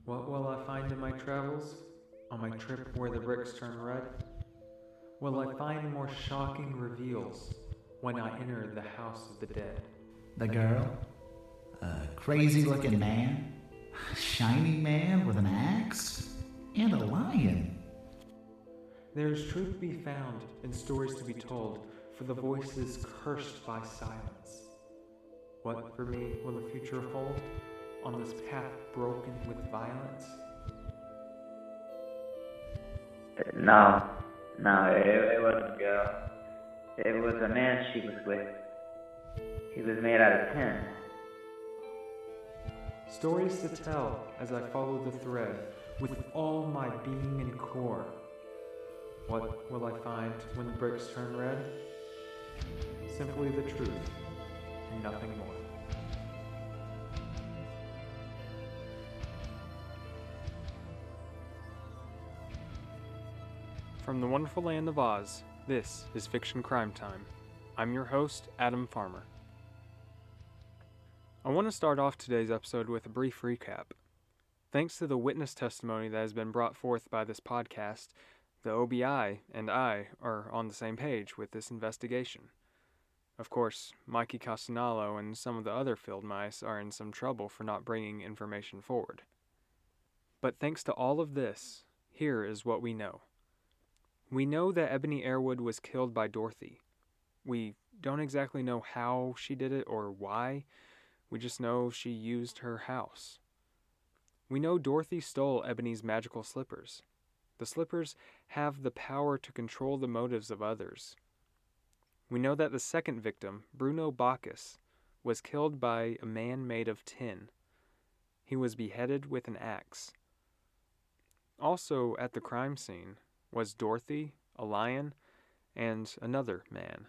What will I find in my travels? On my trip where the bricks turn red? Will I find more shocking reveals when I enter the house of the dead? The girl? A crazy looking man? A shiny man with an axe? And a lion? There is truth to be found and stories to be told for the voices cursed by silence. What for me will the future hold on this path broken with violence? No, it wasn't a girl. It was a man she was with. He was made out of tin. Stories to tell as I follow the thread with all my being and core. What will I find when the bricks turn red? Simply the truth and nothing more. From the wonderful land of Oz, this is Fiction Crime Time. I'm your host, Adam Farmer. I want to start off today's episode with a brief recap. Thanks to the witness testimony that has been brought forth by this podcast, the OBI and I are on the same page with this investigation. Of course, Mikey Castanalo and some of the other field mice are in some trouble for not bringing information forward. But thanks to all of this, here is what we know. We know that Ebony Airwood was killed by Dorothy. We don't exactly know how she did it or why. We just know she used her house. We know Dorothy stole Ebony's magical slippers. The slippers have the power to control the motives of others. We know that the second victim, Bruno Bacchus, was killed by a man made of tin. He was beheaded with an axe. Also at the crime scene was Dorothy, a lion, and another man.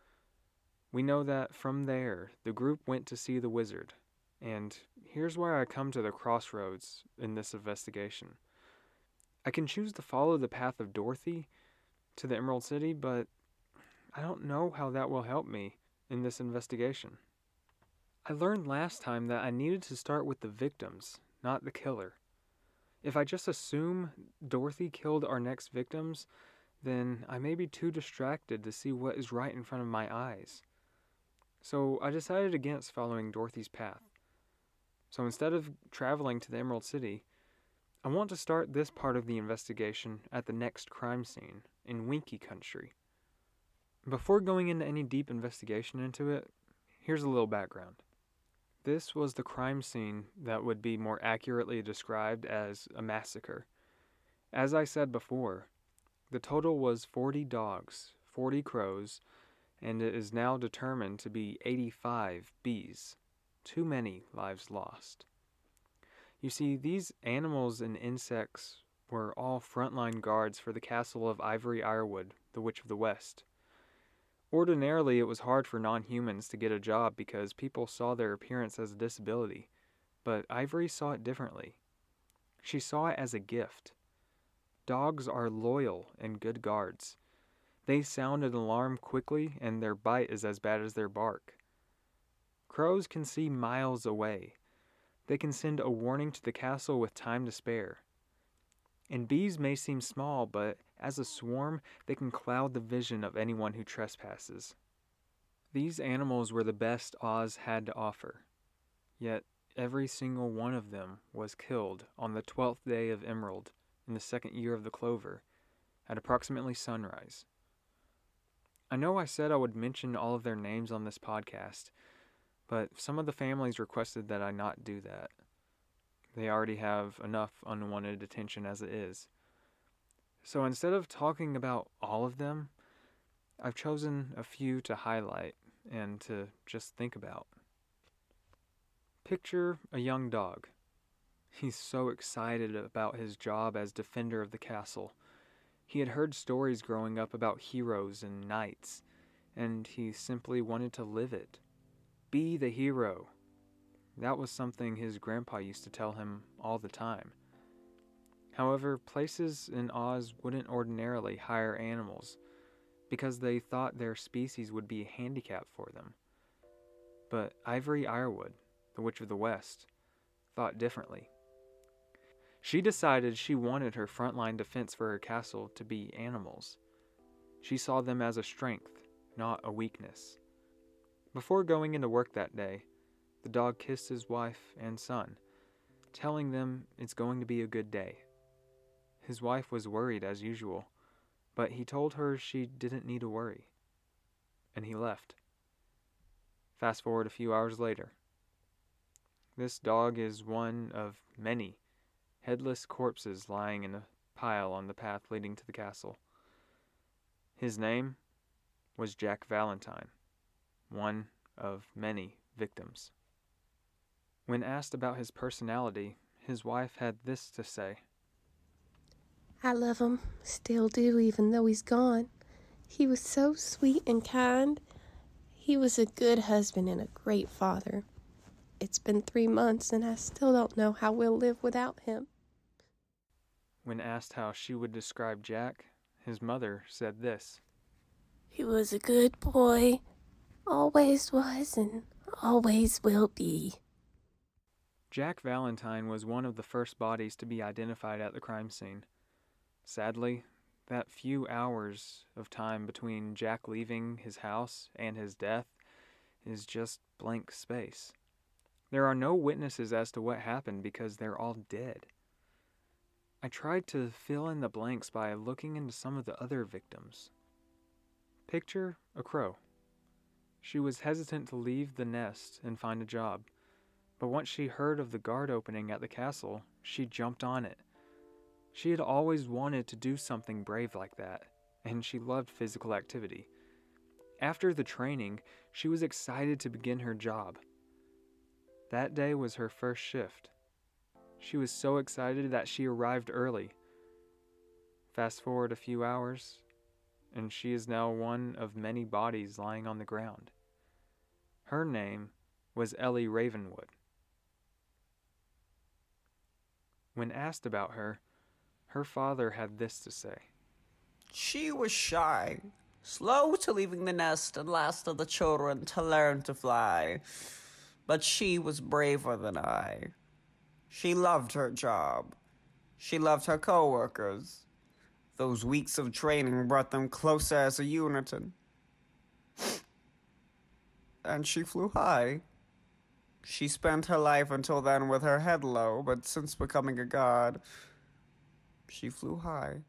We know that from there, the group went to see the wizard, and here's where I come to the crossroads in this investigation. I can choose to follow the path of Dorothy to the Emerald City, but I don't know how that will help me in this investigation. I learned last time that I needed to start with the victims, not the killer. If I just assume Dorothy killed our next victims, then I may be too distracted to see what is right in front of my eyes. So I decided against following Dorothy's path. So instead of traveling to the Emerald City, I want to start this part of the investigation at the next crime scene in Winky Country. Before going into any deep investigation into it, here's a little background. This was the crime scene that would be more accurately described as a massacre. As I said before, the total was 40 dogs, 40 crows, and it is now determined to be 85 bees. Too many lives lost. You see, these animals and insects were all frontline guards for the castle of Ivory Irewood, the Witch of the West. Ordinarily, it was hard for non-humans to get a job because people saw their appearance as a disability, but Ivory saw it differently. She saw it as a gift. Dogs are loyal and good guards. They sound an alarm quickly, and their bite is as bad as their bark. Crows can see miles away. They can send a warning to the castle with time to spare. And bees may seem small, but as a swarm, they can cloud the vision of anyone who trespasses. These animals were the best Oz had to offer. Yet every single one of them was killed on the 12th day of Emerald in the second year of the clover at approximately sunrise. I know I said I would mention all of their names on this podcast, but some of the families requested that I not do that. They already have enough unwanted attention as it is. So instead of talking about all of them, I've chosen a few to highlight and to just think about. Picture a young dog. He's so excited about his job as defender of the castle. He had heard stories growing up about heroes and knights, and he simply wanted to live it. Be the hero. That was something his grandpa used to tell him all the time. However, places in Oz wouldn't ordinarily hire animals because they thought their species would be a handicap for them. But Ivory Irewood, the Witch of the West, thought differently. She decided she wanted her frontline defense for her castle to be animals. She saw them as a strength, not a weakness. Before going into work that day, the dog kissed his wife and son, telling them it's going to be a good day. His wife was worried as usual, but he told her she didn't need to worry, and he left. Fast forward a few hours later. This dog is one of many headless corpses lying in a pile on the path leading to the castle. His name was Jack Valentine, one of many victims. When asked about his personality, his wife had this to say. I love him, still do, even though he's gone. He was so sweet and kind. He was a good husband and a great father. It's been 3 months and I still don't know how we'll live without him. When asked how she would describe Jack, his mother said this. He was a good boy, always was and always will be. Jack Valentine was one of the first bodies to be identified at the crime scene. Sadly, that few hours of time between Jack leaving his house and his death is just blank space. There are no witnesses as to what happened because they're all dead. I tried to fill in the blanks by looking into some of the other victims. Picture a crow. She was hesitant to leave the nest and find a job, but once she heard of the guard opening at the castle, she jumped on it. She had always wanted to do something brave like that, and she loved physical activity. After the training, she was excited to begin her job. That day was her first shift. She was so excited that she arrived early. Fast forward a few hours, and she is now one of many bodies lying on the ground. Her name was Ellie Ravenwood. When asked about her, her father had this to say. She was shy, slow to leaving the nest and last of the children to learn to fly. But she was braver than I. She loved her job. She loved her co-workers. Those weeks of training brought them closer as a unit. And she flew high. She spent her life until then with her head low, but since becoming a god, she flew high.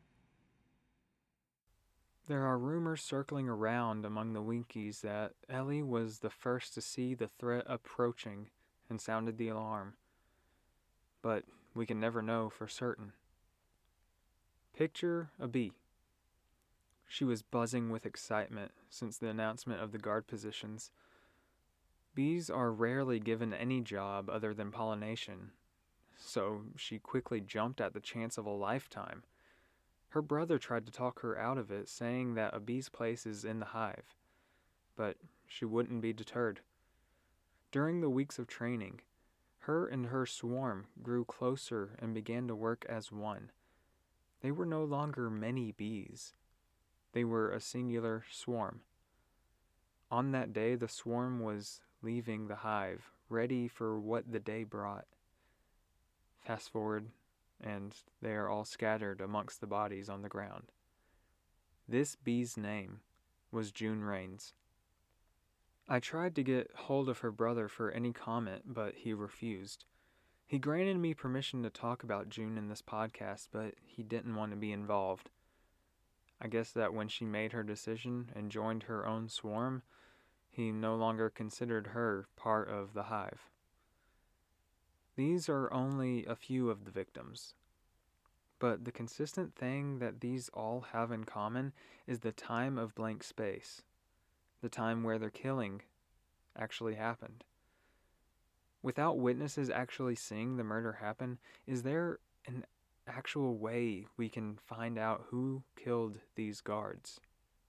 There are rumors circling around among the Winkies that Ellie was the first to see the threat approaching and sounded the alarm. But we can never know for certain. Picture a bee. She was buzzing with excitement since the announcement of the guard positions. Bees are rarely given any job other than pollination, so she quickly jumped at the chance of a lifetime. Her brother tried to talk her out of it, saying that a bee's place is in the hive, but she wouldn't be deterred. During the weeks of training, her and her swarm grew closer and began to work as one. They were no longer many bees. They were a singular swarm. On that day, the swarm was leaving the hive, ready for what the day brought. Fast forward, and they are all scattered amongst the bodies on the ground. This bee's name was June Rains. I tried to get hold of her brother for any comment, but he refused. He granted me permission to talk about June in this podcast, but he didn't want to be involved. I guess that when she made her decision and joined her own swarm, he no longer considered her part of the hive. These are only a few of the victims. But the consistent thing that these all have in common is the time of blank space, the time where their killing actually happened. Without witnesses actually seeing the murder happen, is there an actual way we can find out who killed these guards?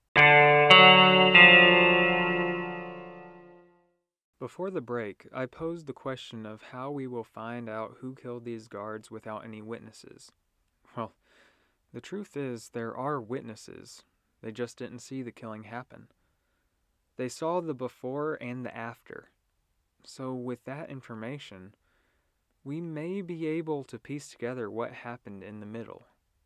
Before the break, I posed the question of how we will find out who killed these guards without any witnesses. Well, the truth is there are witnesses. They just didn't see the killing happen. They saw the before and the after. So with that information, we may be able to piece together what happened in the middle.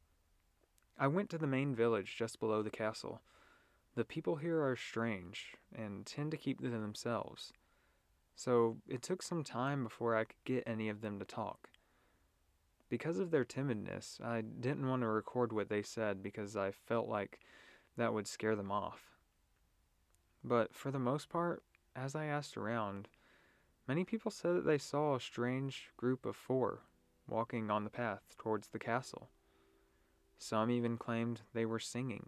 I went to the main village just below the castle. The people here are strange and tend to keep to themselves, so it took some time before I could get any of them to talk. Because of their timidness, I didn't want to record what they said because I felt like that would scare them off. But for the most part, as I asked around, many people said that they saw a strange group of 4 walking on the path towards the castle. Some even claimed they were singing.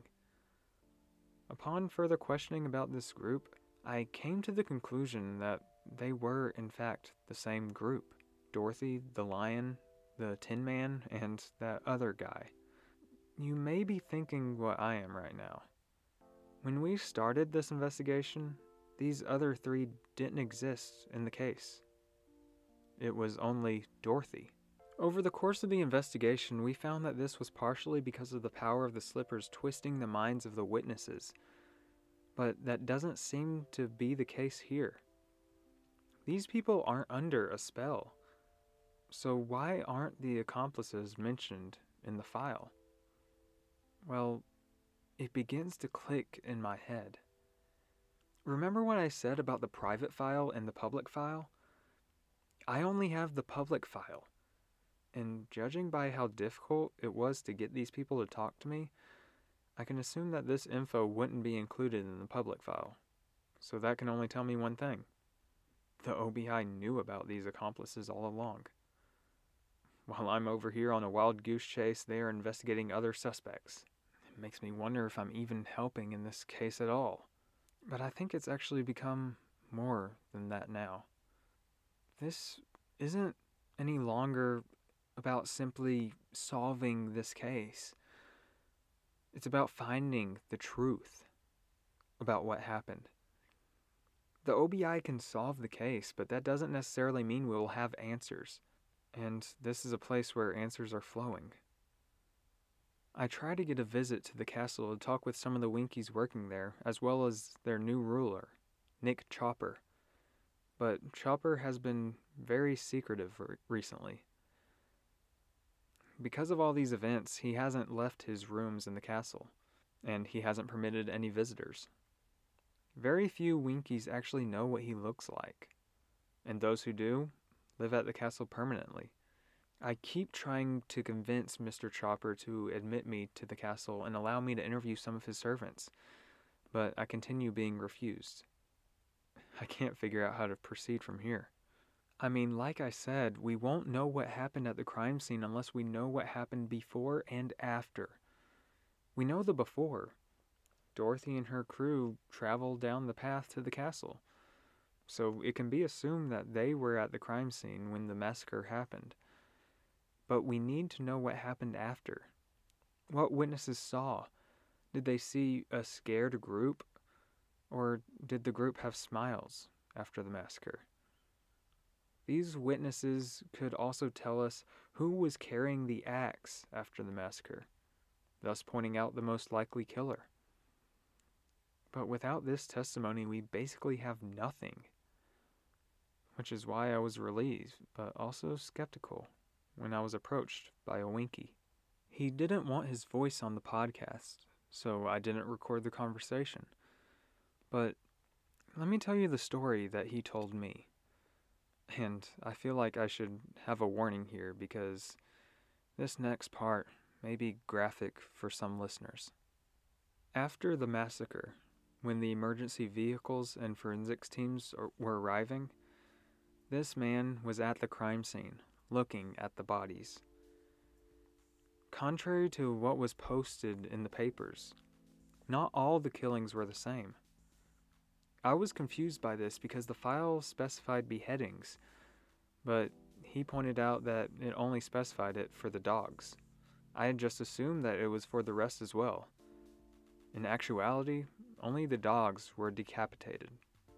Upon further questioning about this group, I came to the conclusion that they were, in fact, the same group. Dorothy, the lion, the Tin Man, and that other guy. You may be thinking what I am right now. When we started this investigation, these other 3 didn't exist in the case. It was only Dorothy. Over the course of the investigation, we found that this was partially because of the power of the slippers twisting the minds of the witnesses, but that doesn't seem to be the case here. These people aren't under a spell, so why aren't the accomplices mentioned in the file? Well, it begins to click in my head. Remember what I said about the private file and the public file? I only have the public file. And judging by how difficult it was to get these people to talk to me, I can assume that this info wouldn't be included in the public file. So that can only tell me one thing. The OBI knew about these accomplices all along. While I'm over here on a wild goose chase, they are investigating other suspects. It makes me wonder if I'm even helping in this case at all. But I think it's actually become more than that now. This isn't any longer about simply solving this case. It's about finding the truth about what happened. The OBI can solve the case, but that doesn't necessarily mean we will have answers. And this is a place where answers are flowing. I tried to get a visit to the castle to talk with some of the Winkies working there, as well as their new ruler, Nick Chopper. But Chopper has been very secretive recently. Because of all these events, he hasn't left his rooms in the castle, and he hasn't permitted any visitors. Very few Winkies actually know what he looks like, and those who do live at the castle permanently. I keep trying to convince Mr. Chopper to admit me to the castle and allow me to interview some of his servants, but I continue being refused. I can't figure out how to proceed from here. I mean, like I said, we won't know what happened at the crime scene unless we know what happened before and after. We know the before. Dorothy and her crew traveled down the path to the castle, so it can be assumed that they were at the crime scene when the massacre happened. But we need to know what happened after. What witnesses saw? Did they see a scared group? Or did the group have smiles after the massacre? These witnesses could also tell us who was carrying the axe after the massacre, thus pointing out the most likely killer. But without this testimony, we basically have nothing. Which is why I was relieved, but also skeptical, when I was approached by a Winky. He didn't want his voice on the podcast, so I didn't record the conversation. But let me tell you the story that he told me. And I feel like I should have a warning here because this next part may be graphic for some listeners. After the massacre, when the emergency vehicles and forensics teams were arriving, this man was at the crime scene, looking at the bodies. Contrary to what was posted in the papers, not all the killings were the same. I was confused by this because the file specified beheadings, but he pointed out that it only specified it for the dogs. I had just assumed that it was for the rest as well. In actuality, only the dogs were decapitated.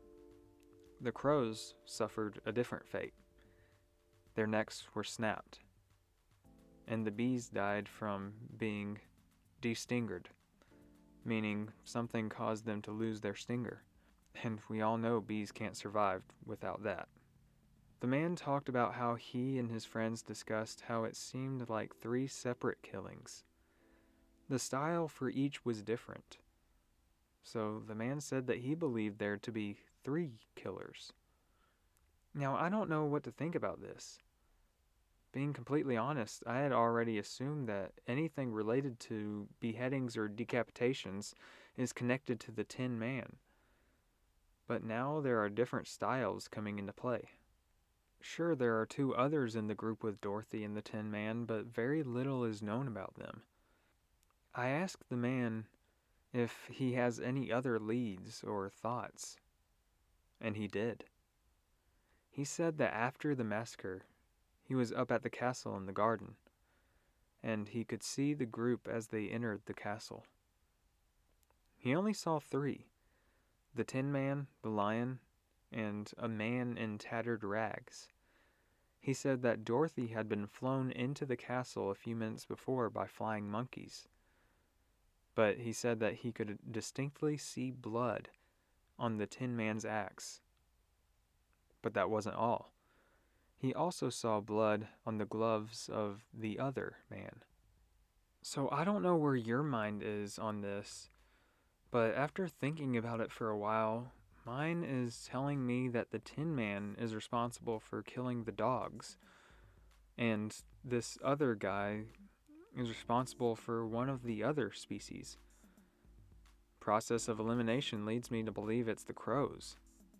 The crows suffered a different fate. Their necks were snapped, and the bees died from being destingered, meaning something caused them to lose their stinger. And we all know bees can't survive without that. The man talked about how he and his friends discussed how it seemed like 3 separate killings. The style for each was different. So the man said that he believed there to be 3 killers. Now, I don't know what to think about this. Being completely honest, I had already assumed that anything related to beheadings or decapitations is connected to the Tin Man. But now there are different styles coming into play. Sure, there are 2 others in the group with Dorothy and the Tin Man, but very little is known about them. I asked the man if he has any other leads or thoughts, and he did. He said that after the massacre, he was up at the castle in the garden, and he could see the group as they entered the castle. He only saw 3, the Tin Man, the Lion, and a man in tattered rags. He said that Dorothy had been flown into the castle a few minutes before by flying monkeys, but he said that he could distinctly see blood on the Tin Man's axe. But that wasn't all. He also saw blood on the gloves of the other man. So I don't know where your mind is on this, but after thinking about it for a while, mine is telling me that the Tin Man is responsible for killing the dogs, and this other guy is responsible for one of the other species. Process of elimination leads me to believe it's the crows.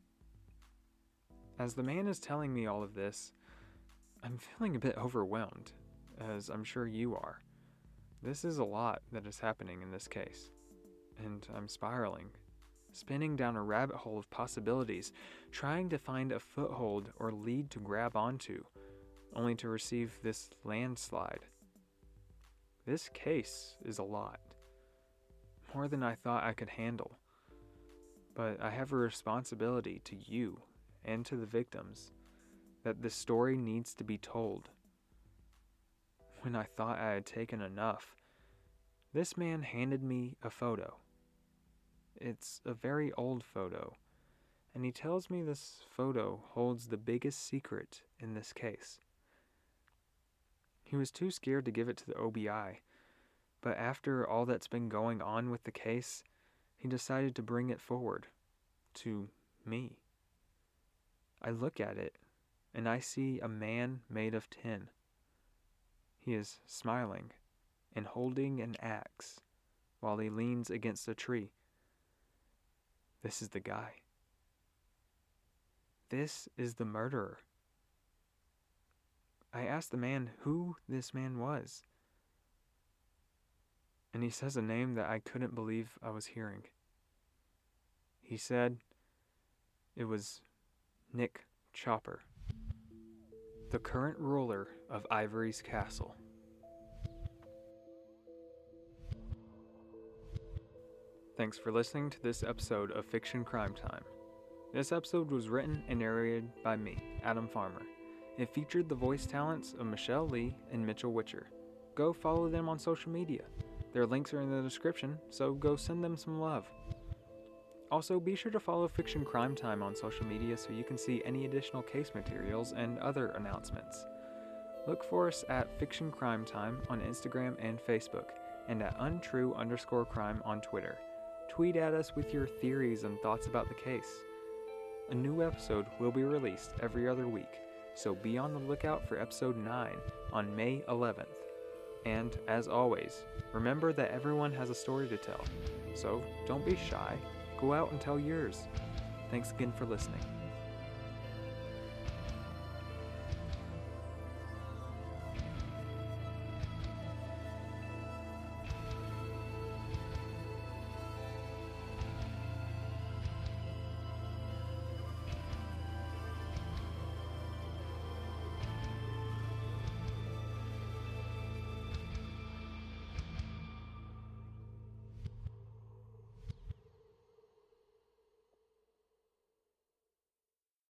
As the man is telling me all of this, I'm feeling a bit overwhelmed, as I'm sure you are. This is a lot that is happening in this case, and I'm spiraling, spinning down a rabbit hole of possibilities, trying to find a foothold or lead to grab onto, only to receive this landslide. This case is a lot, more than I thought I could handle, but I have a responsibility to you and to the victims that this story needs to be told. When I thought I had taken enough, this man handed me a photo. It's a very old photo, and he tells me this photo holds the biggest secret in this case. He was too scared to give it to the OBI, but after all that's been going on with the case, he decided to bring it forward to me. I look at it, and I see a man made of tin. He is smiling and holding an axe while he leans against a tree. This is the guy. This is the murderer. I asked the man who this man was, and he says a name that I couldn't believe I was hearing. He said it was Nick Chopper, the current ruler of Ivory's Castle. Thanks for listening to this episode of Fiction Crime Time. This episode was written and narrated by me, Adam Farmer. It featured the voice talents of Michelle Lee and Mitchell Witcher. Go follow them on social media. Their links are in the description, so go send them some love. Also, be sure to follow Fiction Crime Time on social media so you can see any additional case materials and other announcements. Look for us at Fiction Crime Time on Instagram and Facebook, and at untrue_crime on Twitter. Tweet at us with your theories and thoughts about the case. A new episode will be released every other week, so be on the lookout for episode 9 on May 11th. And, as always, remember that everyone has a story to tell, so don't be shy. Go out and tell yours. Thanks again for listening.